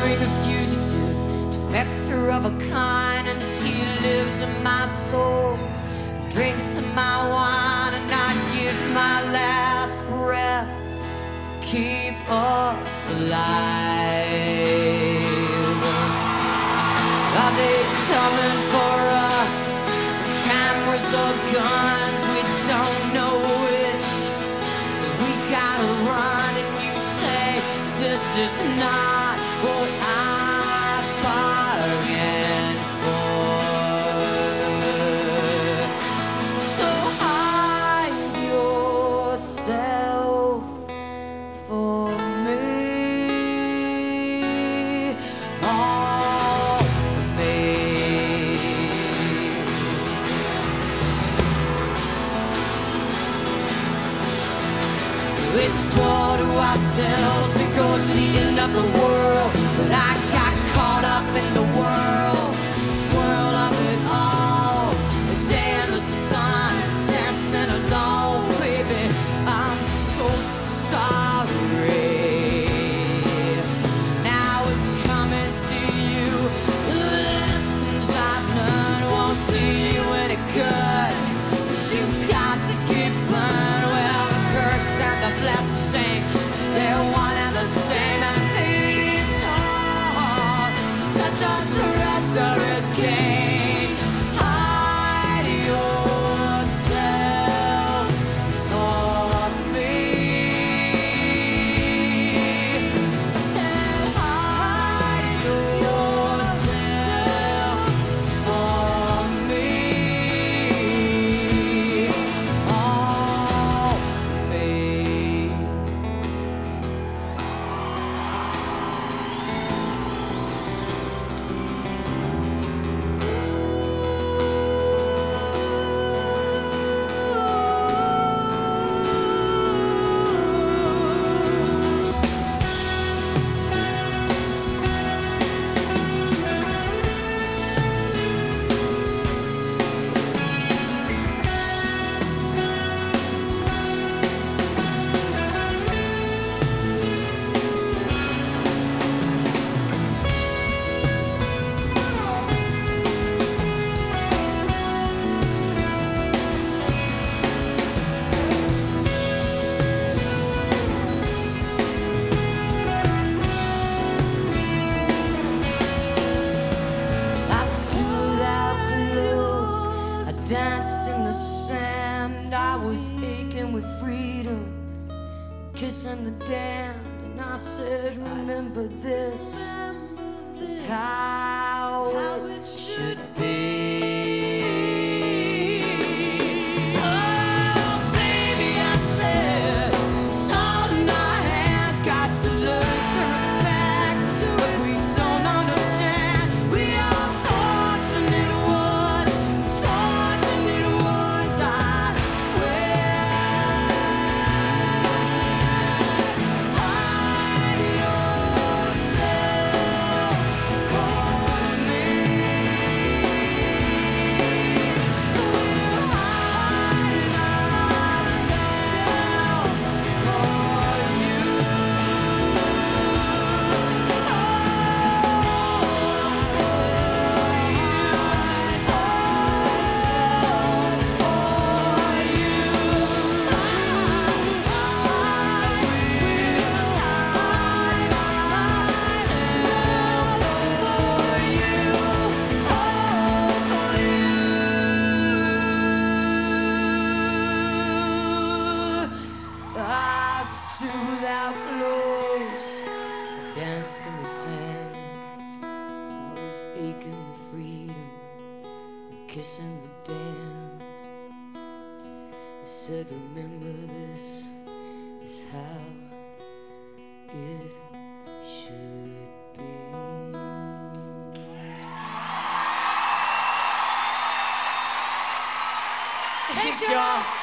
wandering, a fugitive, defector of a kind, and she lives in my soul, drinks in my wine, and I give my last breath to keep us alive. Are they coming for us? Cameras or guns, we don't know which. We gotta run, and you say this is not what I bargained for. So hide yourself for me. All for me. We swore to ourselves we go to the end of the world, but I got caught up in the swirl of it all. The day in the sun, dancing alone, baby, I'm so sorry. Now it's coming to you. The lessons I've learned won't do you any good. You got to keep on. Well, the curse and the blessing, they're one and the same, and it's hard to treacherous game. Hide yourself for me. Said hide yourself for me. All for me. I stood out close, I danced in the sand, I was aching with freedom, kissing the damned, and I said, remember this is how it should be. Oh, baby, I said, it's all in our hands, got to learn to respect, but we don't understand. We are fortunate ones, I swear. Hide yourself for me. Kissing the damned, I said, remember this is how it should be. Thanks, y'all.